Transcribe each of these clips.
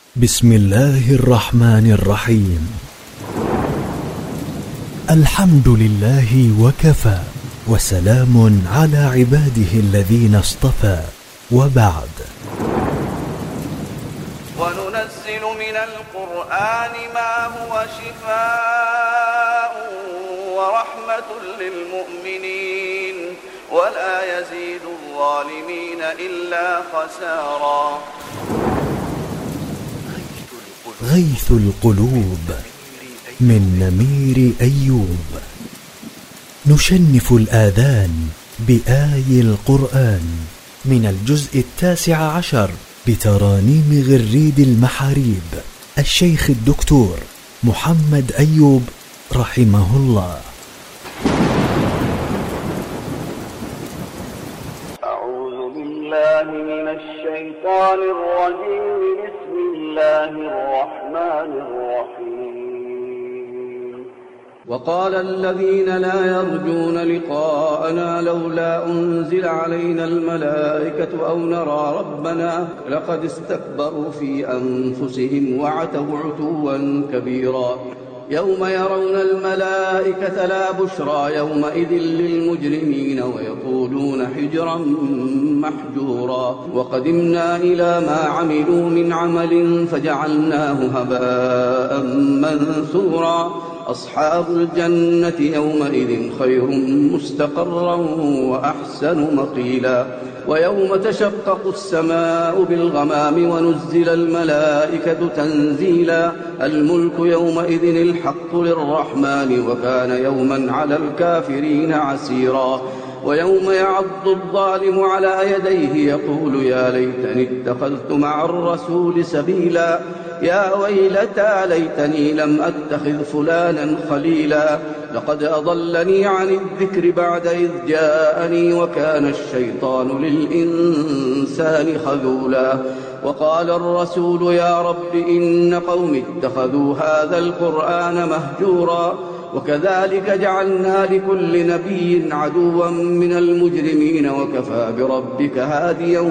بسم الله الرحمن الرحيم. الحمد لله وكفى، وسلام على عباده الذين اصطفى، وبعد. وننزل من القرآن ما هو شفاء ورحمة للمؤمنين ولا يزيد الظالمين إلا خسارا. غيث القلوب من نمير أيوب. نشنف الآذان بآي القرآن من الجزء 19 بترانيم غريد المحاريب الشيخ الدكتور محمد أيوب رحمه الله. أعوذ بالله من الشيطان الرجيم. بسم الله الرحمن الرحيم. وقال الذين لا يرجون لقاءنا لولا أنزل علينا الملائكة أو نرى ربنا لقد استكبروا في أنفسهم وعتوا عتوا كبيرا. يوم يرون الملائكة لا بشرى يومئذ للمجرمين ويقولون حجرا محجورا. وقدمنا إلى ما عملوا من عمل فجعلناه هباء منثورا. أصحاب الجنة يومئذ خير مستقرا وأحسن مقيلا. ويوم تشقق السماء بالغمام ونزل الملائكة تنزيلا. الملك يومئذ الحق للرحمن وكان يوما على الكافرين عسيرا. ويوم يعض الظالم على يديه يقول يا ليتني اتخذت مع الرسول سبيلا. يا ويلتى ليتني لم أتخذ فلانا خليلا. لقد أضلني عن الذكر بعد إذ جاءني وكان الشيطان للإنسان خذولا. وقال الرسول يا رب إن قوم اتخذوا هذا القرآن مهجورا. وكذلك جعلنا لكل نبي عدوا من المجرمين وكفى بربك هاديا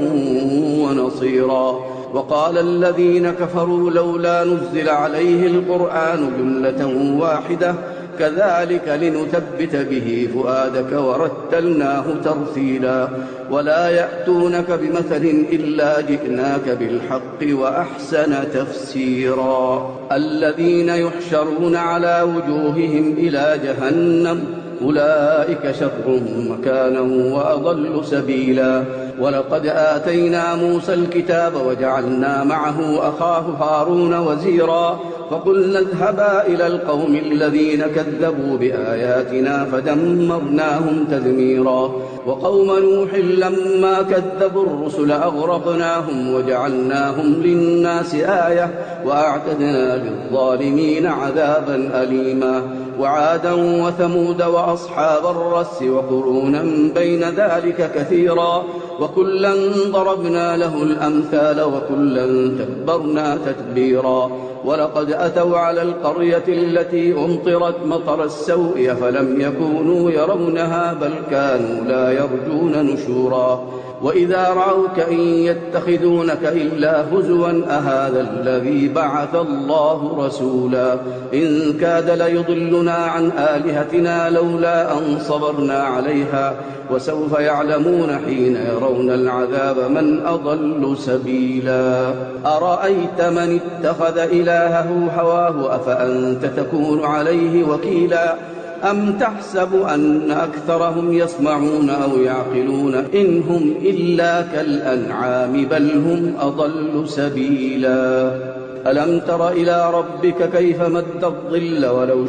ونصيرا. وقال الذين كفروا لولا نزل عليه القرآن جملة واحدة كذلك لنثبت به فؤادك ورتلناه ترتيلا. ولا يأتونك بمثل إلا جئناك بالحق وأحسن تفسيرا. الذين يحشرون على وجوههم إلى جهنم أولئك شر مكانا وأضل سبيلا. ولقد آتينا موسى الكتاب وجعلنا معه أخاه هارون وزيرا. فقلنا اذهبا إلى القوم الذين كذبوا بآياتنا فدمرناهم تدميرا. وقوم نوح لما كذبوا الرسل أغرقناهم وجعلناهم للناس آية وأعتدنا للظالمين عذابا أليما. وعادا وثمود وأصحاب الرس وقرونا بين ذلك كثيرا. وكلا ضربنا له الأمثال وكلا تبرنا تتبيرا. ولقد أتوا على القرية التي أمطرت مطر السوء فلم يكونوا يرونها بل كانوا لا يرجون نشورا. وإذا رأوك إن يتخذونك إلا هزوا أهذا الذي بعث الله رسولا. إن كاد ليضلنا عن آلهتنا لولا أن صبرنا عليها. وسوف يعلمون حين يرون العذاب من أضل سبيلا. أرأيت من اتخذ إلهه هواه أفأنت تكون عليه وكيلا. أم تحسب أن أكثرهم يسمعون أو يعقلون إن هم إلا كالأنعام بل هم أضل سبيلا. ألم تر إلى ربك كيف مد الظل ولو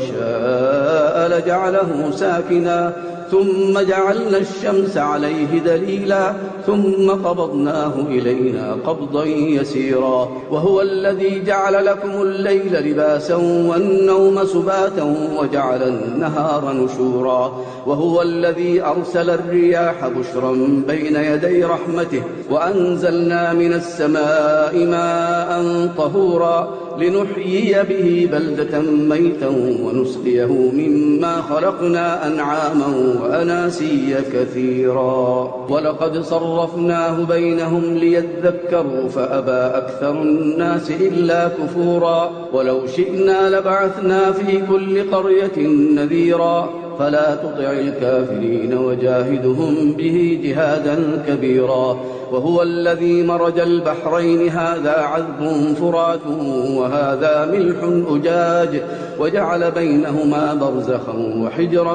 شاء لجعله ساكنا ثم جعلنا الشمس عليه دليلا ثم قبضناه إلينا قبضا يسيرا. وهو الذي جعل لكم الليل لباسا والنوم سباتا وجعل النهار نشورا. وهو الذي أرسل الرياح بشرا بين يدي رحمته وأنزلنا من السماء ماء طهورا. لنحيي به بلدة ميتا ونسقيه مما خلقنا أنعاما وأناسيا كثيرا ولقد صرفناه بينهم ليذكروا فأبى أكثر الناس إلا كفورا ولو شئنا لبعثنا في كل قرية نذيرا فلا تطع الكافرين وجاهدهم به جهادا كبيرا وهو الذي مرج البحرين هذا عذب فرات وهذا ملح أجاج وجعل بينهما برزخا وحجرا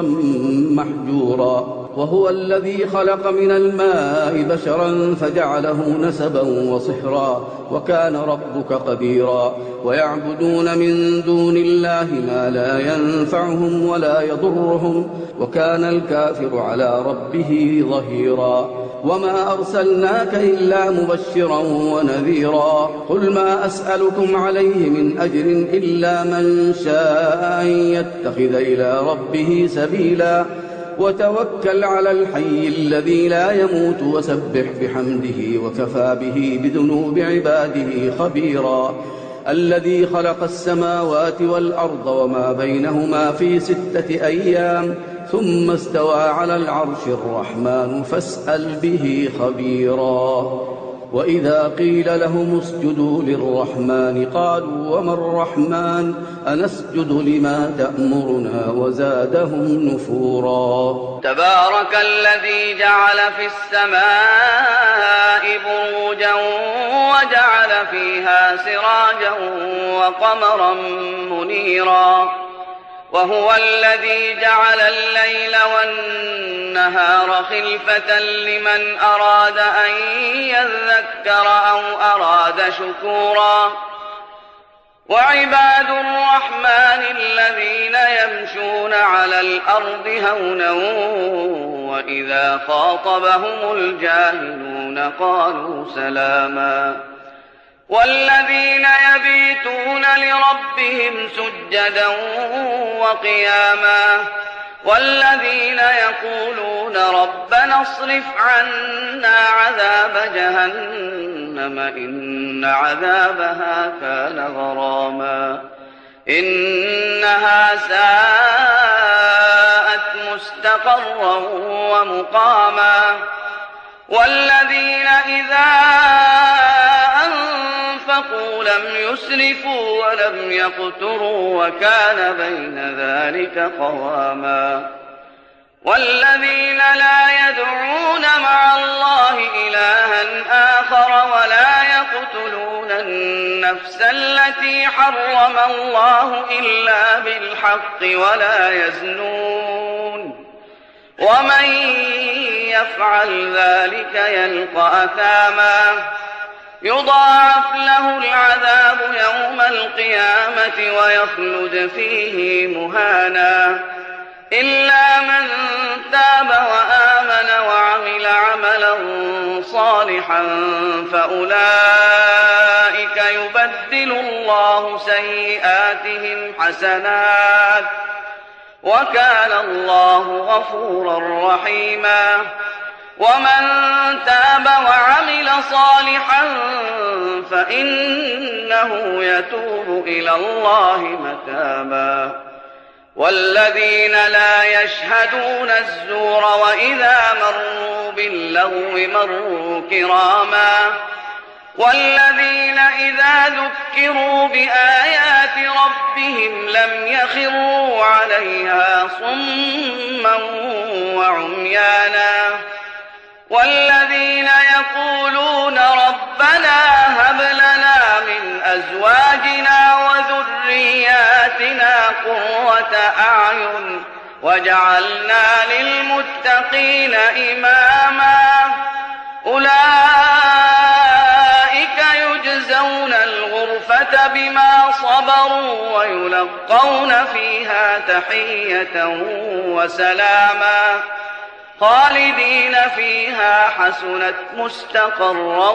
محجورا وهو الذي خلق من الماء بشرا فجعله نسبا وصهرا وكان ربك قديرا ويعبدون من دون الله ما لا ينفعهم ولا يضرهم وكان الكافر على ربه ظهيرا وما أرسلناك إلا مبشرا ونذيرا قل ما أسألكم عليه من أجر إلا من شاء أن يتخذ إلى ربه سبيلا وتوكل على الحي الذي لا يموت وسبح بحمده وكفى به بذنوب عباده خبيرا الذي خلق السماوات والأرض وما بينهما في 6 أيام ثم استوى على العرش الرحمن فاسأل به خبيرا وإذا قيل لهم اسجدوا للرحمن قالوا وما الرحمن أنسجد لما تأمرنا وزادهم نفورا تبارك الذي جعل في السماء بروجا وجعل فيها سراجا وقمرا منيرا وهو الذي جعل الليل والنهار خلفة لمن أراد أن يذكر أو أراد شكورا وعباد الرحمن الذين يمشون على الأرض هونا وإذا خاطبهم الجاهلون قالوا سلاما والذين يبيتون لربهم سجدا وقياما والذين يقولون ربنا اصرف عنا عذاب جهنم إن عذابها كان غراما إنها ساءت مستقرا ومقاما والذين إذا أنفقوا لم يسرفوا ولم يقتروا وكان بين ذلك قواما والذين لا يدعون مع الله إلها آخر ولا يقتلون النفس التي حرم الله إلا بالحق ولا يزنون ومن يفعل ذلك يلقى أثاما يضاعف له العذاب يوم القيامة ويخلد فيه مهانا إلا من تاب وآمن وعمل عملا صالحا فأولئك يبدل الله سيئاتهم حسنات وكان الله غفورا رحيما ومن تاب وعمل صالحا فإنه يتوب إلى الله متابا والذين لا يشهدون الزور وإذا مروا باللغو مروا كراما والذين إذا ذكروا بآيات ربهم لم يخروا عليها صما وعميانا والذين يقولون ربنا هب لنا من أزواجنا وذرياتنا قرة أعين وجعلنا للمتقين إماما أولئك يجزون الغرفة بما صبروا ويلقون فيها تحية وسلاما خالدين فيها حسنت مستقرا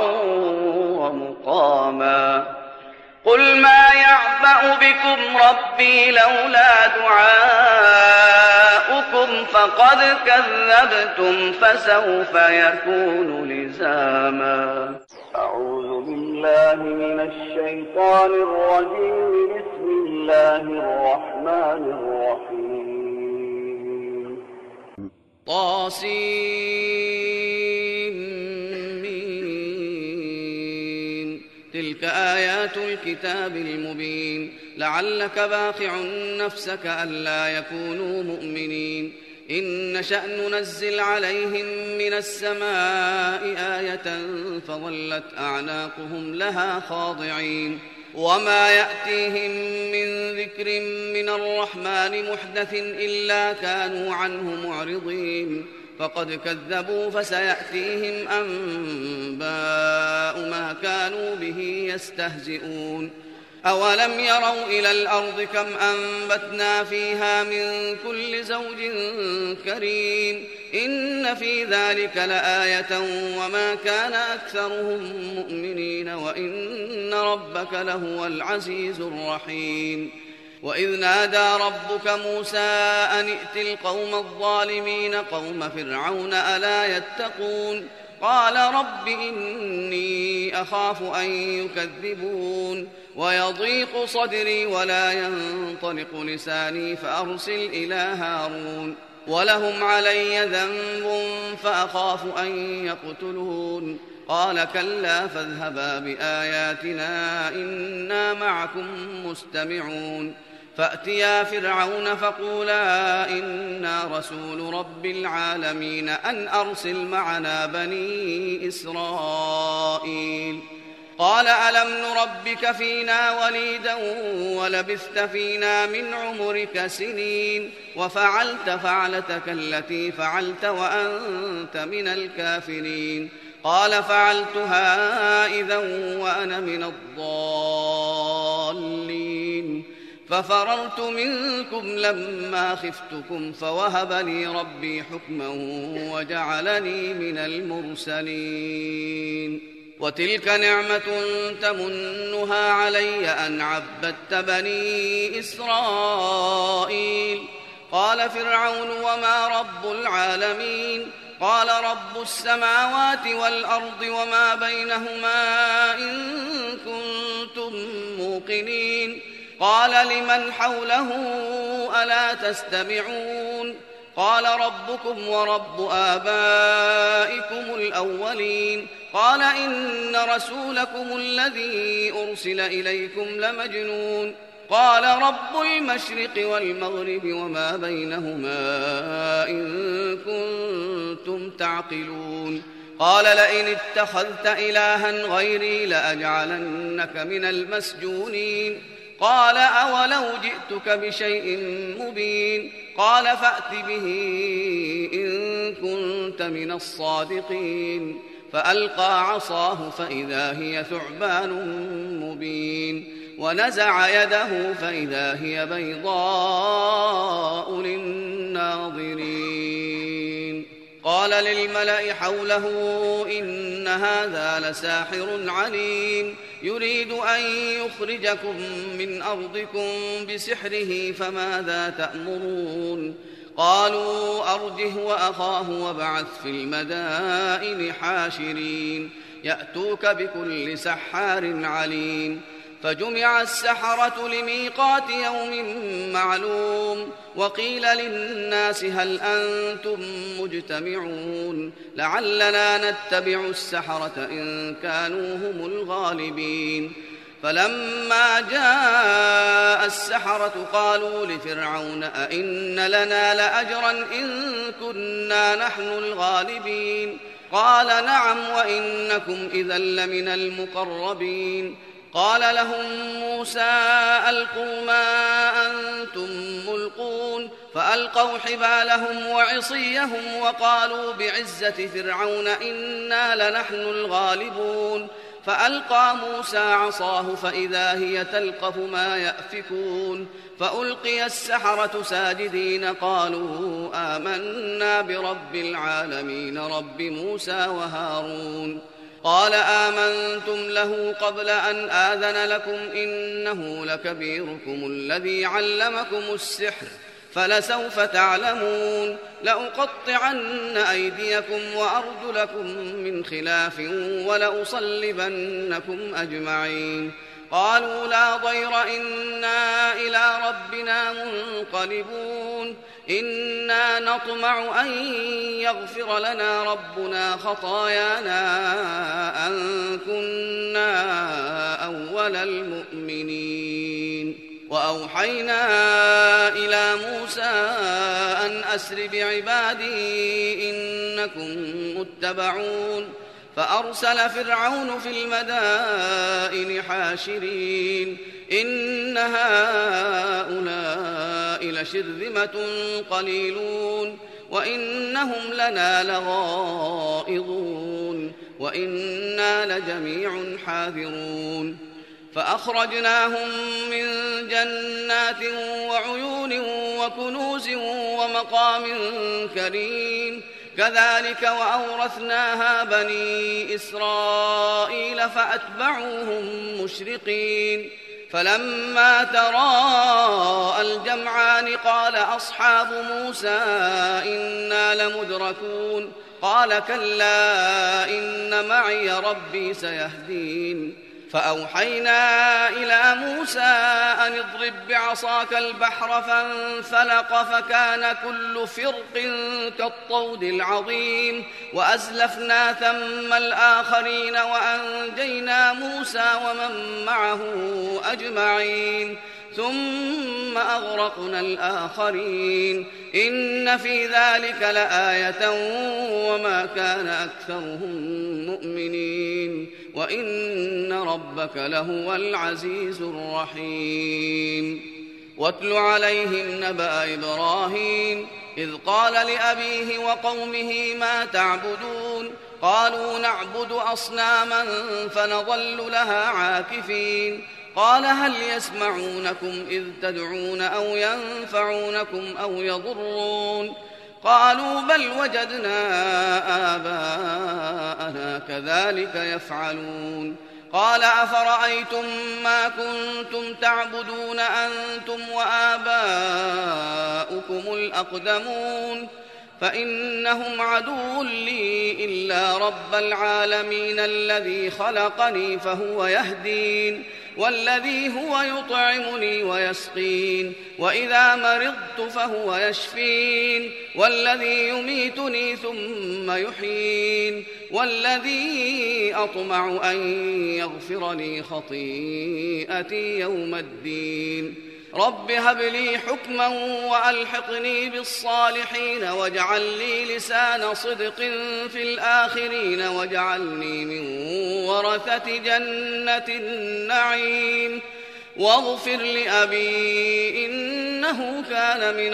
ومقاما قل ما يعبأ بكم ربي لولا دعاؤكم فقد كذبتم فسوف يكون لزاما أعوذ بالله من الشيطان الرجيم. بسم الله الرحمن الرحيم. طاسمين. تلك آيات الكتاب المبين. لعلك باخع نفسك ألا يكونوا مؤمنين. إن نشأ ننزل عليهم من السماء آية فظلت أعناقهم لها خاضعين. وما يأتيهم من ذكر من الرحمن محدث إلا كانوا عنه معرضين. فقد كذبوا فسيأتيهم أنباء ما كانوا به يستهزئون. أولم يروا إلى الأرض كم أنبتنا فيها من كل زوج كريم. إن في ذلك لآية وما كان أكثرهم مؤمنين وإن ربك لهو العزيز الرحيم. وإذ نادى ربك موسى أن ائت القوم الظالمين قوم فرعون ألا يتقون. قال رب إني أخاف أن يكذبون ويضيق صدري ولا ينطلق لساني فأرسل إلى هارون ولهم علي ذنب فأخاف أن يقتلون. قال كلا فاذهبا بآياتنا إنا معكم مستمعون. فأتيا فرعون فقولا إنا رسول رب العالمين أن أرسل معنا بني إسرائيل. قال ألم نربك فينا وليدا ولبثت فينا من عمرك سنين وفعلت فعلتك التي فعلت وأنت من الكافرين. قال فعلتها إذا وأنا من الضالين. ففررت منكم لما خفتكم فوهب لي ربي حكما وجعلني من المرسلين. وتلك نعمة تمنها علي أن عبدت بني إسرائيل. قال فرعون وما رب العالمين. قال رب السماوات والأرض وما بينهما إن كنتم موقنين. قال لمن حوله ألا تستمعون. قال ربكم ورب آبائكم الأولين. قال إن رسولكم الذي أرسل إليكم لمجنون. قال رب المشرق والمغرب وما بينهما إن كنتم تعقلون. قال لئن اتخذت إلها غيري لأجعلنك من المسجونين. قال أولو جئتك بشيء مبين. قال فأت به إن كنت من الصادقين. فألقى عصاه فإذا هي ثعبان مبين. ونزع يده فإذا هي بيضاء للناظرين. قال للملأ حوله إن هذا لساحر عليم يريد أن يخرجكم من أرضكم بسحره فماذا تأمرون. قالوا أرجه وأخاه وابعث في المدائن حاشرين يأتوك بكل سحار عليم. فجمع السحرة لميقات يوم معلوم. وقيل للناس هل أنتم مجتمعون لعلنا نتبع السحرة إن كانوا هم الغالبين. فلما جاء السحرة قالوا لفرعون أئن لنا لأجرا إن كنا نحن الغالبين. قال نعم وإنكم إذا لمن المقربين. قال لهم موسى ألقوا ما أنتم ملقون. فألقوا حبالهم وعصيهم وقالوا بعزة فرعون إنا لنحن الغالبون. فألقى موسى عصاه فإذا هي تلقف ما يأفكون. فألقي السحرة ساجدين قالوا آمنا برب العالمين رب موسى وهارون. قال آمنتم له قبل أن آذن لكم إنه لكبيركم الذي علمكم السحر فلسوف تعلمون لأقطعن أيديكم وأرجلكم من خلاف ولأصلبنكم أجمعين قالوا لا ضير إنا إلى ربنا منقلبون إنا نطمع أن يغفر لنا ربنا خطايانا أن كنا أول المؤمنين وأوحينا إلى موسى أن أسر بعبادي إنكم متبعون فأرسل فرعون في المدائن حاشرين إن هؤلاء لشرذمة قليلون وإنهم لنا لغائظون وإنا لجميع حاذرون فأخرجناهم من جنات وعيون وكنوز ومقام كريم كذلك وأورثناها بني إسرائيل فأتبعوهم مشرقين فلما تراءى الجمعان قال أصحاب موسى إنا لمدركون قال كلا إن معي ربي سيهدين فأوحينا إلى موسى أن اضرب بعصاك البحر فانفلق فكان كل فرق كالطود العظيم وأزلفنا ثم الآخرين وأنجينا موسى ومن معه أجمعين ثم أغرقنا الآخرين إن في ذلك لآية وما كان أكثرهم مؤمنين وإن ربك لهو العزيز الرحيم واتل عليهم نبأ إبراهيم إذ قال لأبيه وقومه ما تعبدون قالوا نعبد أصناما فنظل لها عاكفين قال هل يسمعونكم إذ تدعون أو ينفعونكم أو يضرون قالوا بل وجدنا آباءنا كذلك يفعلون قال أفرأيتم ما كنتم تعبدون أنتم وآباؤكم الأقدمون فإنهم عدو لي إلا رب العالمين الذي خلقني فهو يهدين والذي هو يطعمني ويسقين وإذا مرضت فهو يشفين والذي يميتني ثم يحيين والذي أطمع أن يغفر لي خطيئتي يوم الدين رب هب لي حكما وألحقني بالصالحين واجعل لي لسان صدق في الآخرين واجعلني من ورثة جنة النعيم واغفر لأبي إنه كان من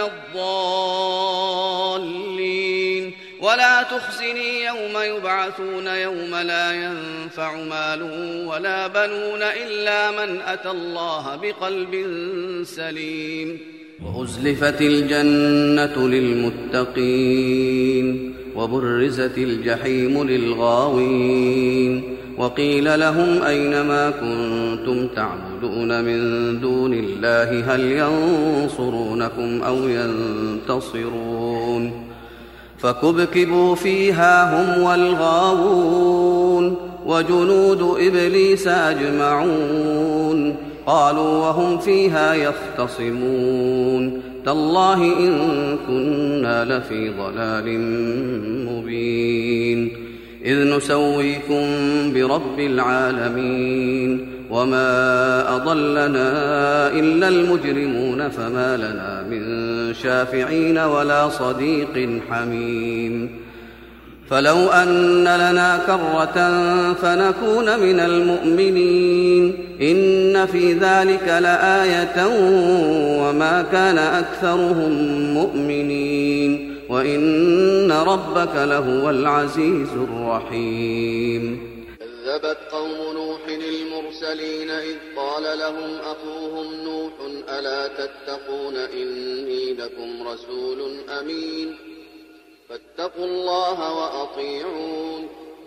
الضالين ولا تخزني يوم يبعثون يوم لا ينفع مال ولا بنون إلا من أتى الله بقلب سليم وأزلفت الجنة للمتقين وبرزت الجحيم للغاوين وقيل لهم أين ما كنتم تعبدون من دون الله هل ينصرونكم أو ينتصرون فكبكبوا فيها هم والغاوون وجنود إبليس أجمعون قالوا وهم فيها يختصمون تالله إن كنا لفي ضلال مبين إذ نسويكم برب العالمين وما أضلنا إلا المجرمون فما لنا من شافعين ولا صديق حميم فلو أن لنا كرة فنكون من المؤمنين إن في ذلك لآية وما كان أكثرهم مؤمنين وإن ربك لهو العزيز الرحيم كذبت قوم نوح المرسلين إذ قال لهم أخوهم نوح ألا تتقون إني لكم رسول أمين فاتقوا الله وأطيعون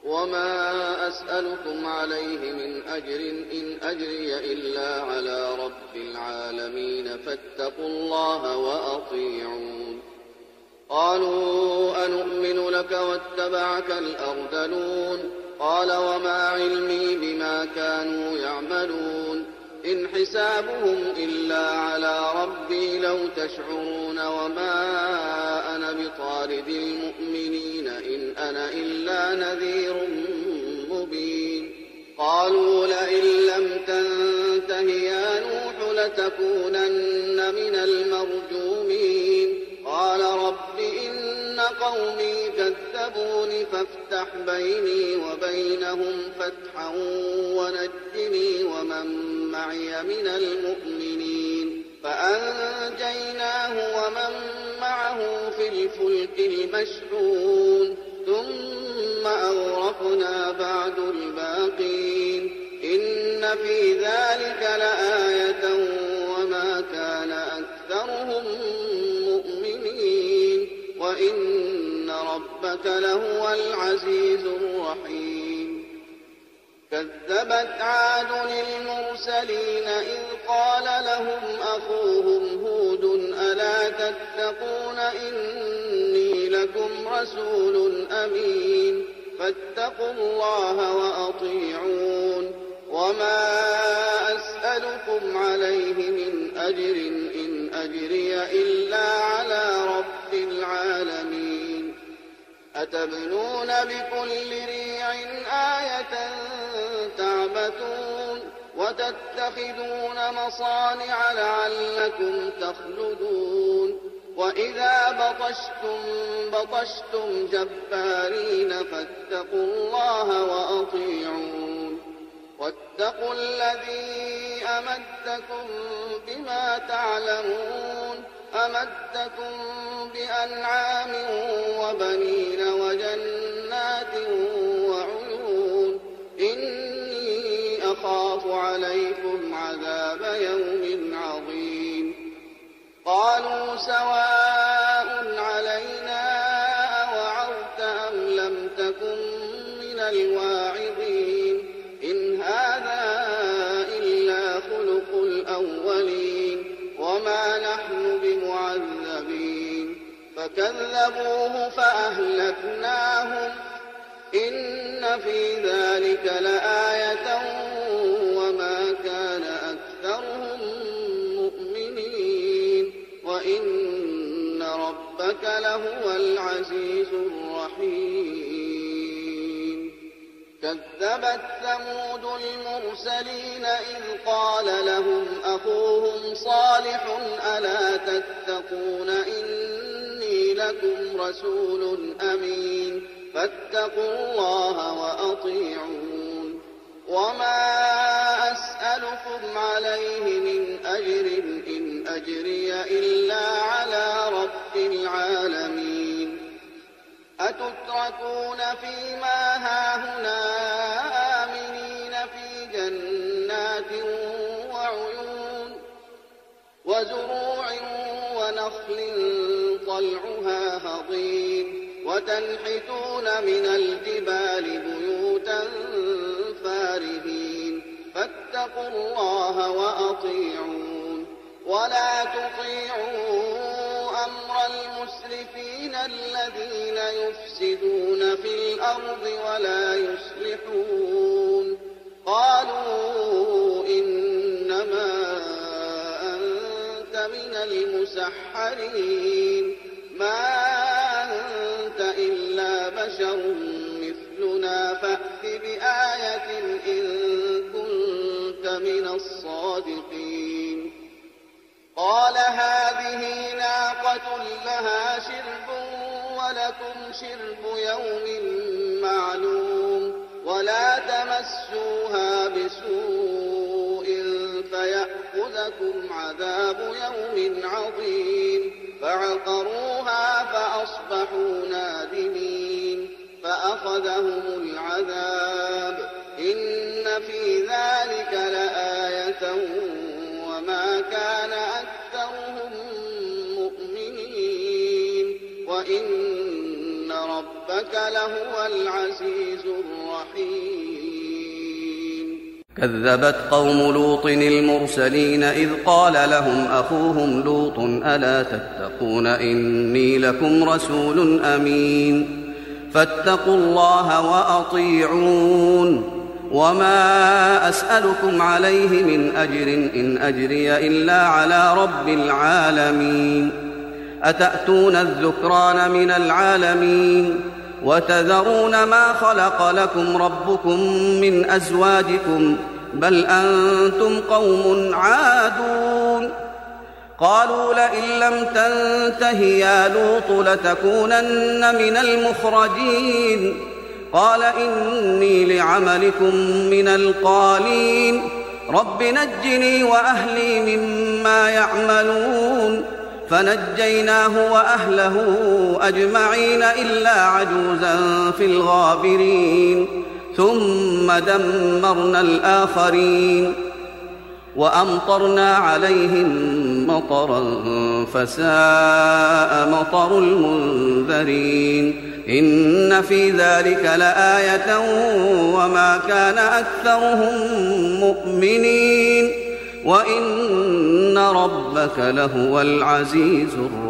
وما أسألكم عليه من أجر إن أجري إلا على رب العالمين فاتقوا الله وأطيعون. قالوا أنؤمن لك واتبعك الأرذلون قال وما علمي بما كانوا يعملون إن حسابهم إلا على ربي لو تشعرون وما أنا بطارد المؤمنين إن أنا إلا نذير مبين. قالوا لئن لم تنته يا نوح لتكونن من المرجومين قال رب إن قومي كذبون فافتح بيني وبينهم فتحا ونجني ومن معي من المؤمنين. فأنجيناه ومن معه في الفلك المشحون ثم أغرقنا بعد الباقين إن في ذلك لآية وما كان أكثرهم مؤمنين وإن ربك لهو العزيز الرحيم. كذبت عاد المرسلين إذ قال لهم أخوهم هود ألا تتقون إني لكم رسول أمين فاتقوا الله وأطيعون. وما أسألكم عليه من أجر إن أجري إلا على رب العالمين. أتبنون بكل ريع آية تعبثون وتتخذون مصانع لعلكم تخلدون وإذا بطشتم جبارين فاتقوا الله وأطيعون. واتقوا الذي أمدكم بما تعلمون أمدكم بأنعام وبنين وجنات وعيون إني أخاف عليكم عذاب يوم عظيم. قالوا سواء علينا أوعظت أم لم تكن من الواعظين إن هذا إلا خلق الأولين وما نحن بمعذبين. فكذبوه فأهلكناهم إن في ذلك لآية وما كان أكثرهم مؤمنين وإن ربك لهو العزيز الرحيم. كذبت ثمود المرسلين إذ قال لهم أخوهم صالح ألا تتقون إني لكم رسول أمين فاتقوا الله وأطيعون. وما أسألكم عليه من أجر إن أجري إلا على رب العالمين. أتتركون فيما هاهنا آمنين في جنات وعيون وزروع ونخل طلعها هضيم وتنحتون من الجبال بيوتا فارهين فاتقوا الله وأطيعون. ولا تطيعوا أمر المسرفين الذين يفسدون في الأرض ولا يصلحون. قالوا إنما أنت من المسحرين ما أنت إلا بشر مثلنا فأت بآية إن كنت من الصادقين. قال هذه ناقة لها شرب ولكم شرب يوم معلوم ولا تمسوها بسوء فيأخذكم عذاب يوم عظيم. فعقروها فأصبحوا نادمين فأخذهم العذاب إن في ذلك لآية وما كان أكثرهم مؤمنين وإن ربك لهو العزيز الرحيم. كذبت قوم لوط المرسلين إذ قال لهم أخوهم لوط ألا تتقون إني لكم رسول أمين فاتقوا الله وأطيعون وما أسألكم عليه من أجر إن أجري إلا على رب العالمين أتأتون الذكران من العالمين وتذرون ما خلق لكم ربكم من أزواجكم بل أنتم قوم عادون. قالوا لئن لم تنته يا لوط لتكونن من المخرجين قال إني لعملكم من القالين رب نجني وأهلي مما يعملون فنجيناه وأهله أجمعين إلا عجوزا في الغابرين ثم دمرنا الآخرين وأمطرنا عليهم مطرا فساء مطر المنذرين إن في ذلك لآية وما كان أكثرهم مؤمنين وإن ربك لهو العزيز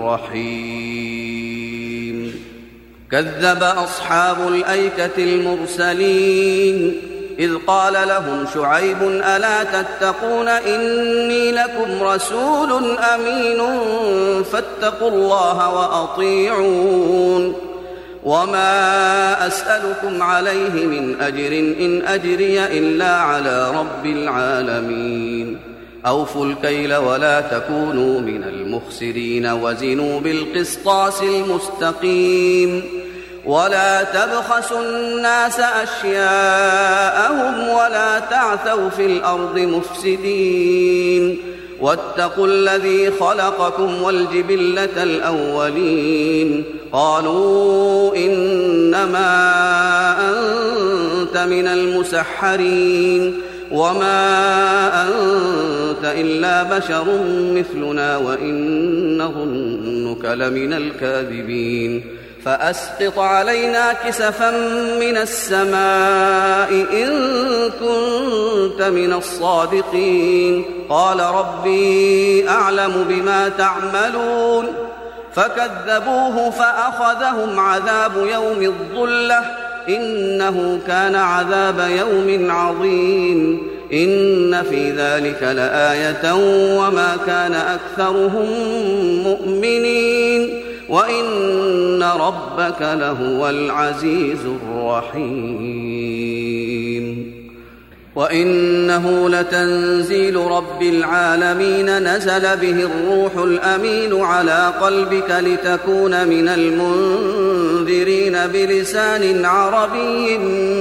الرحيم. كذب أصحاب الأيكة المرسلين إذ قال لهم شعيب ألا تتقون إني لكم رسول أمين فاتقوا الله وأطيعون وما أسألكم عليه من أجر إن أجري إلا على رب العالمين أوفوا الكيل ولا تكونوا من المخسرين وزنوا بالقسطاس المستقيم ولا تبخسوا الناس أشياءهم ولا تعثوا في الأرض مفسدين واتقوا الذي خلقكم والجبلة الأولين قالوا إنما أنت من المسحرين وما أنت إلا بشر مثلنا وإن نظنك لمن الكاذبين فأسقط علينا كسفا من السماء إن كنت من الصادقين قال ربي أعلم بما تعملون فكذبوه فأخذهم عذاب يوم الظلة إنه كان عذاب يوم عظيم إن في ذلك لآية وما كان أكثرهم مؤمنين وإن ربك لهو العزيز الرحيم. وإنه لتنزيل رب العالمين نزل به الروح الأمين على قلبك لتكون من المنذرين بلسان عربي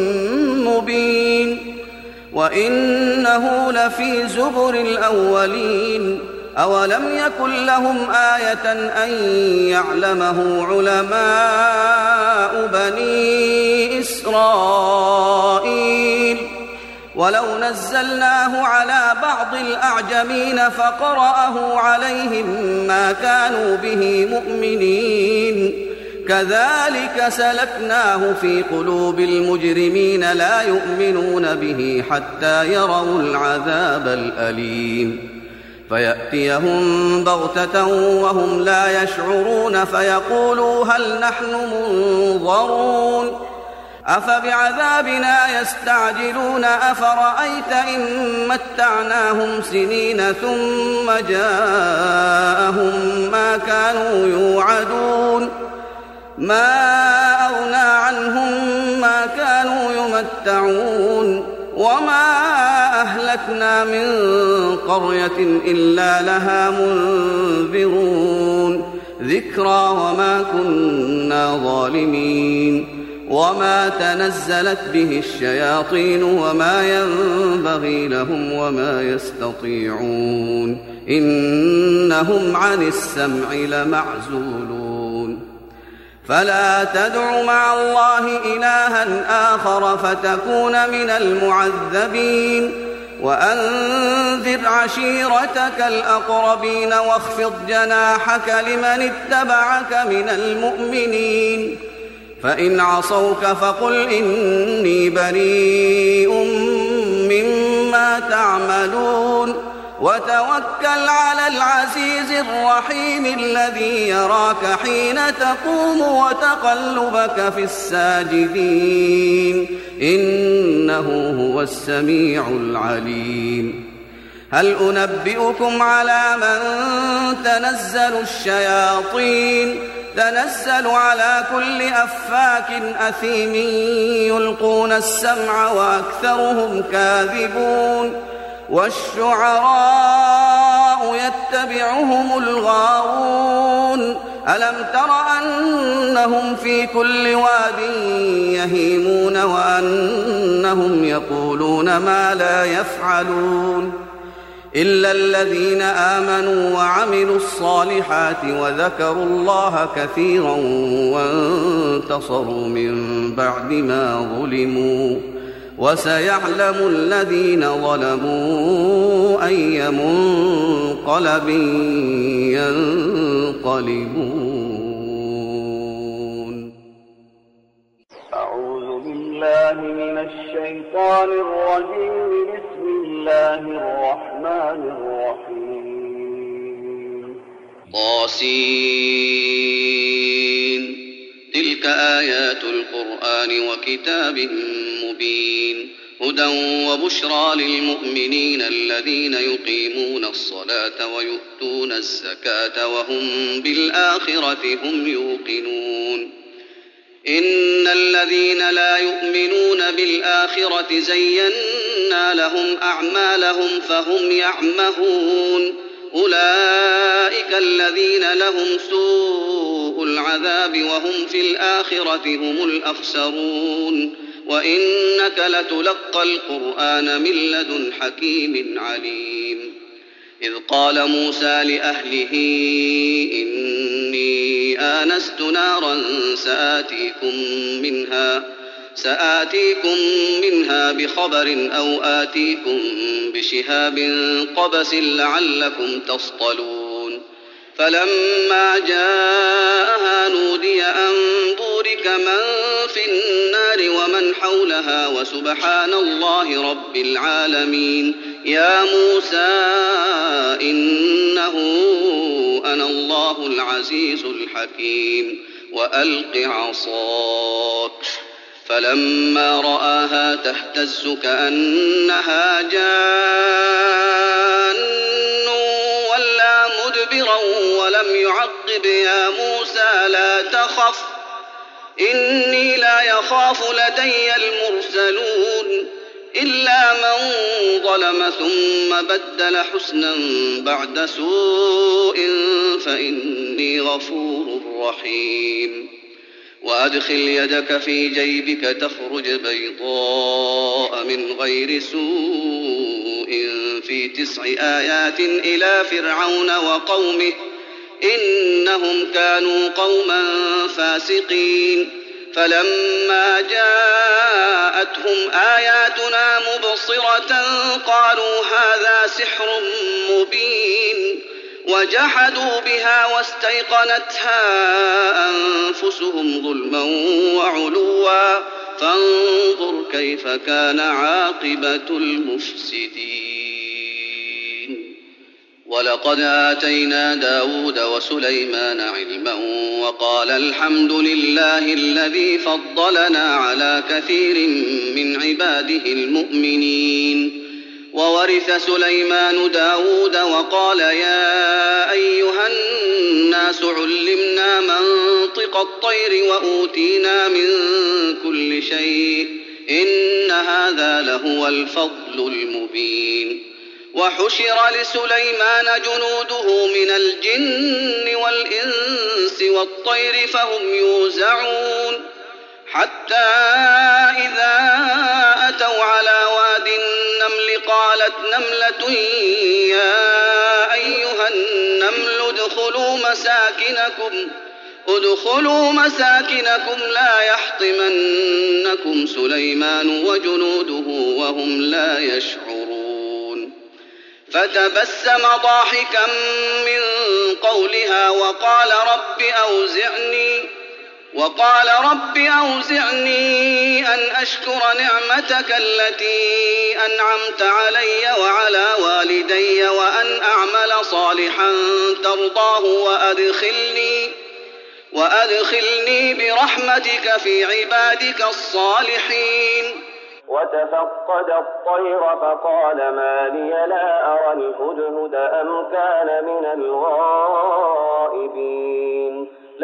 مبين وإنه لفي زبر الأولين أولم يكن لهم آية أن يعلمه علماء بني إسرائيل ولو نزلناه على بعض الأعجمين فقرأه عليهم ما كانوا به مؤمنين كذلك سلكناه في قلوب المجرمين لا يؤمنون به حتى يروا العذاب الأليم فيأتيهم بغتة وهم لا يشعرون فيقولوا هل نحن منظرون أفبعذابنا يستعجلون أفرأيت إن متعناهم سنين ثم جاءهم ما كانوا يوعدون ما أغنى عنهم ما كانوا يمتعون وما أهلكنا من قرية إلا لها منذرون ذكرى وما كنا ظالمين وما تنزلت به الشياطين وما ينبغي لهم وما يستطيعون إنهم عن السمع لمعزولون فلا تدع مع الله إلها آخر فتكون من المعذبين وأنذر عشيرتك الأقربين واخفض جناحك لمن اتبعك من المؤمنين فإن عصوك فقل إني بريء مما تعملون وتوكل على العزيز الرحيم الذي يراك حين تقوم وتقلبك في الساجدين إنه هو السميع العليم. هل أنبئكم على من تنزل الشياطين تنزل على كل أفاك أثيم يلقون السمع وأكثرهم كاذبون والشعراء يتبعهم الغاوون ألم تر أنهم في كل واد يهيمون وأنهم يقولون ما لا يفعلون إلا الذين آمنوا وعملوا الصالحات وذكروا الله كثيرا وانتصروا من بعد ما ظلموا وسيعلم الذين ظلموا أي منقلب ينقلبون. أعوذ بالله من الشيطان الرجيم. بسم الله الرحمن الرحيم. طاسين تلك آيات القرآن وكتاب مبين هدى وبشرى للمؤمنين الذين يقيمون الصلاة ويؤتون الزكاة وهم بالآخرة هم يوقنون. إن الذين لا يؤمنون بالآخرة زينا لهم أعمالهم فهم يعمهون أولئك الذين لهم سوء العذاب وهم في الآخرة هم الأخسرون. وإنك لتلقى القرآن من لدن حكيم عليم. إذ قال موسى لأهله إني آنست نارا سآتيكم منها بخبر أو آتيكم بشهاب قبس لعلكم تصطلون. فلما جاءها نودي أن بورك من في النار ومن حولها وسبحان الله رب العالمين. يا موسى إنه أنا الله العزيز الحكيم وألق عصاك. فلما رآها تهتز كأنها جان ولا مدبرا ولم يعقب. يا موسى لا تخف إني لا يخاف لدي المرسلون إلا من ظلم ثم بدل حسنا بعد سوء فإني غفور رحيم. وأدخل يدك في جيبك تخرج بيضاء من غير سوء في 9 آيات إلى فرعون وقومه إنهم كانوا قوما فاسقين. فلما جاءتهم آياتنا مبصرة قالوا هذا سحر مبين وجحدوا بها واستيقنتها أنفسهم ظلما وعلوا فانظر كيف كان عاقبة المفسدين. ولقد آتينا داود وسليمان علما وقال الحمد لله الذي فضلنا على كثير من عباده المؤمنين. وورث سليمان داود وقال يا أيها الناس علمنا منطق الطير وأوتينا من كل شيء إن هذا لهو الفضل المبين. وحشر لسليمان جنوده من الجن والإنس والطير فهم يوزعون حتى إذا أتوا على واد النمل قالت نملة يا أيها النمل ادخلوا مساكنكم لا يحطمنكم سليمان وجنوده وهم لا يشعرون. فتبسم ضاحكا من قولها وقال رب وقال رب أوزعني أن أشكر نعمتك التي أنعمت علي وعلى والدي وأن أعمل صالحا ترضاه وأدخلني برحمتك في عبادك الصالحين. وتفقد الطير فقال ما لي لا أرى الهدهد أم كان من الغائبين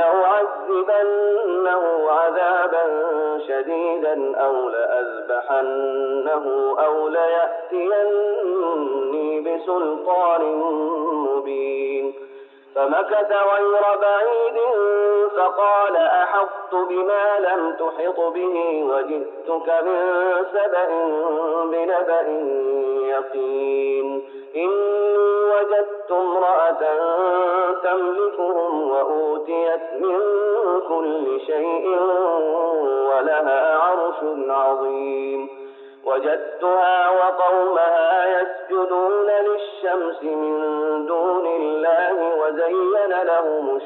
لأعذبنه عذابا شديدا أو لأذبحنه أو ليأتيني بسلطان مبين. فمكث غير بعيد فقال أحطت بما لم تحط به وجئتك من سبأ بنبأ يقين. إني وجدت امرأة تملكهم وأوتيت من كل شيء ولها عرش عظيم. وجدتها وقومها يسجدون للشمس من دون الله وزين لهم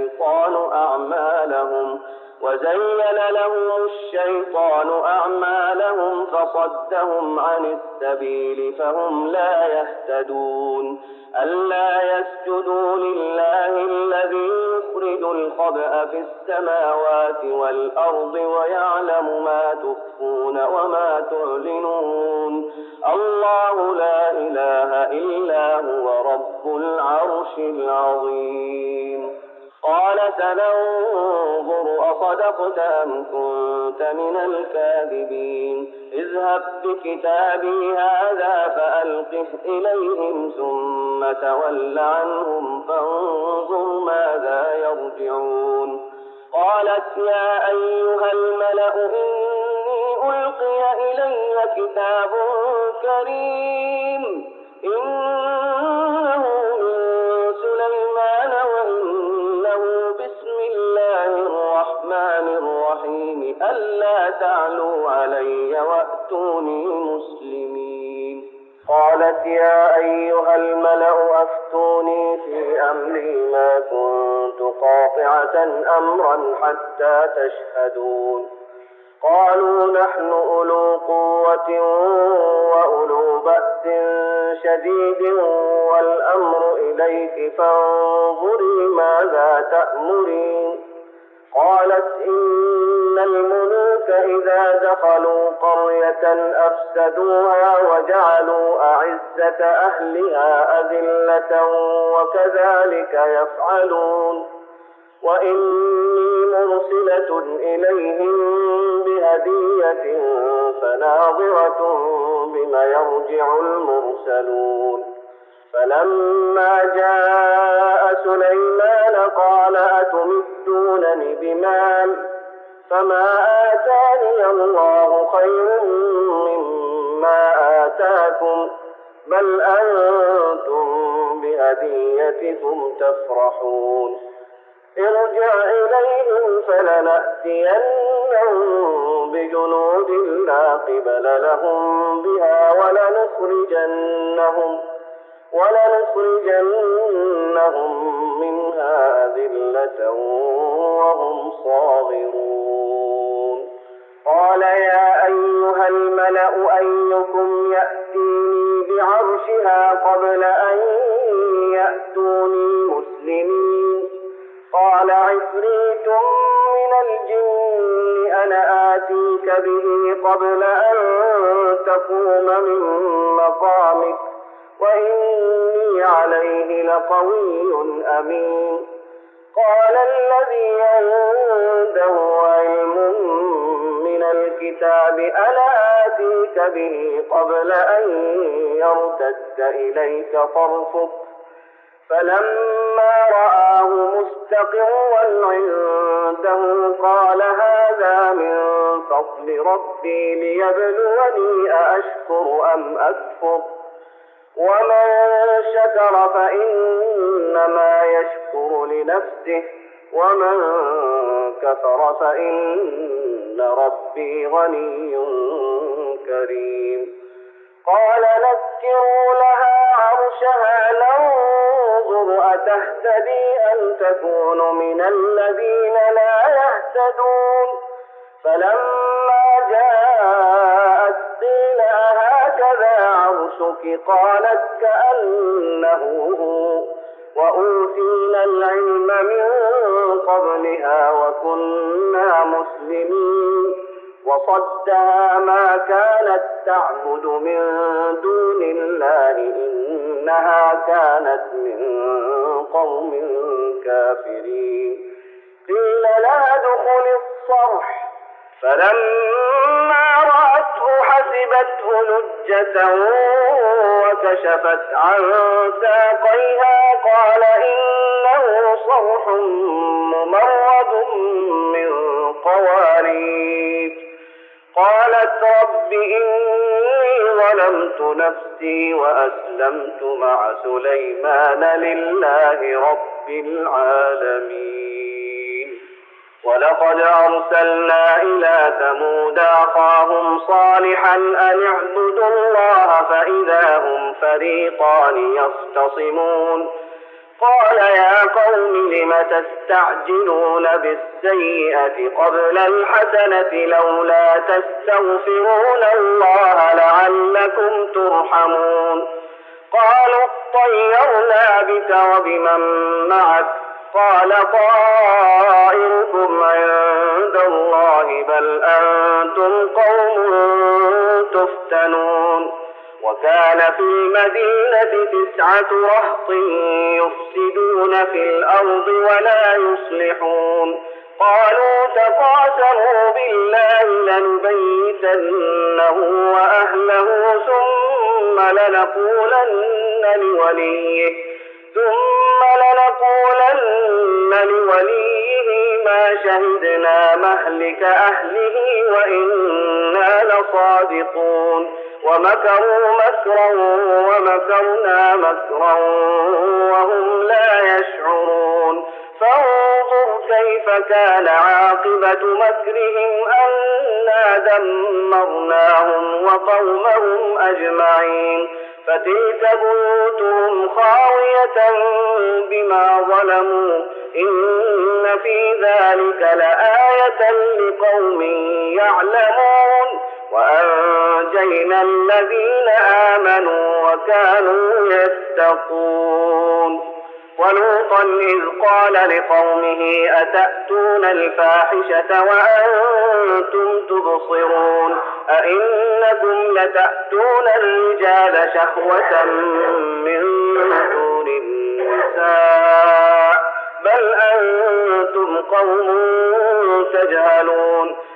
الشيطان أعمالهم فصدهم عن السبيل فهم لا يهتدون. ألا يسجدوا لله الذي يخرج الخبأ في السماوات والأرض ويعلم ما تخفون وما تعلنون. الله لا إله إلا هو رب العرش العظيم. قال سننظر أصدقت أم كنت من الكاذبين. اذهب بكتابي هذا فألقه إليهم ثم تول عنهم فانظر ماذا يرجعون. قالت يا أيها الملأ إني ألقي إلي كتاب كريم إنه من سليمان وإنه بسم الله الرحمن الرحيم ألا تعلوا علي وأتوني مسلمين. قالت يا أيها الملأ أفتوني في أمري ما كنت قاطعة أمرا حتى تشهدون. قالوا نحن أولو قوة وأولو بأس شديد والأمر إليك فانظري ماذا تأمرين. قالت إن الملوك إذا دخلوا قرية أفسدوها وجعلوا أعزة أهلها أذلة وكذلك يفعلون. وإني مرسلة إليهم بهدية فناظرة بما يرجع المرسلون. فلما جاء سليمان قال أتمدونني بمال فما آتاني الله خير مما آتاكم بل أنتم بهديتكم تفرحون. ارجع إليهم فلنأتينهم بجنود لا قبل لهم بها ولنخرجنهم منها أذلة وهم صاغرون. قال يا أيها الملأ أيكم يأتيني بعرشها قبل أن يأتوني مسلمين. قال عفريت من الجن أنا آتيك به قبل أن تقوم من مقامك وإني عليه لقوي أمين. قال الذي عنده علم من الكتاب أنا آتيك به قبل أن يرتد إليك طرفك فلما رآه مستقرا عنده قال هذا من فضل ربي ليبلوني أأشكر أم أكفر ومن شكر فإنما يشكر لنفسه ومن كفر فإن ربي غني كريم. قال نكروا لها عرشها ننظر أتهتدي أم تكون من الذين لا يهتدون. يهتدون فلما جاءت قيل أهكذا عرشك قالت كأنه هو وأوتينا العلم من قبلها وكنا مسلمين وصدها ما كانت تعبد من دون الله إنها كانت من قوم كافرين قيل لها ادخل الصرح فلما رأته حسبته لجة وكشفت عن ساقيها قال إنه صرح ممرد من قوارير قالت رب إني ظلمت نفسي وأسلمت مع سليمان لله رب العالمين ولقد أرسلنا إلى ثمود أخاهم صالحا أن اعبدوا الله فإذا هم فريقان يختصمون قال يا قوم لم تستعجلون بالسيئة قبل الحسنة لولا تستغفرون الله لعلكم ترحمون قالوا اطيرنا بك وبمن معك قال طائركم عند الله بل أنتم قوم تفتنون وكان في المدينة 9 رهط يفسدون في الأرض ولا يصلحون قالوا تقاسموا بالله لنبيتنه وأهله ثم لنقولن لوليه ما شهدنا مهلك أهله وإنا لصادقون ومكروا مكرا ومكرنا مكرا وهم لا يشعرون فانظر كيف كان عاقبة مكرهم أنا دمرناهم وقومهم أجمعين فتلك بيوتهم خاوية بما ظلموا إن في ذلك لآية لقوم يعلمون وأنجينا الذين آمنوا وكانوا يتقون ولوطا إذ قال لقومه أتأتون الفاحشة وأنتم تبصرون أئنكم لتأتون الرجال شهوة من دون النساء بل أنتم قوم تجهلون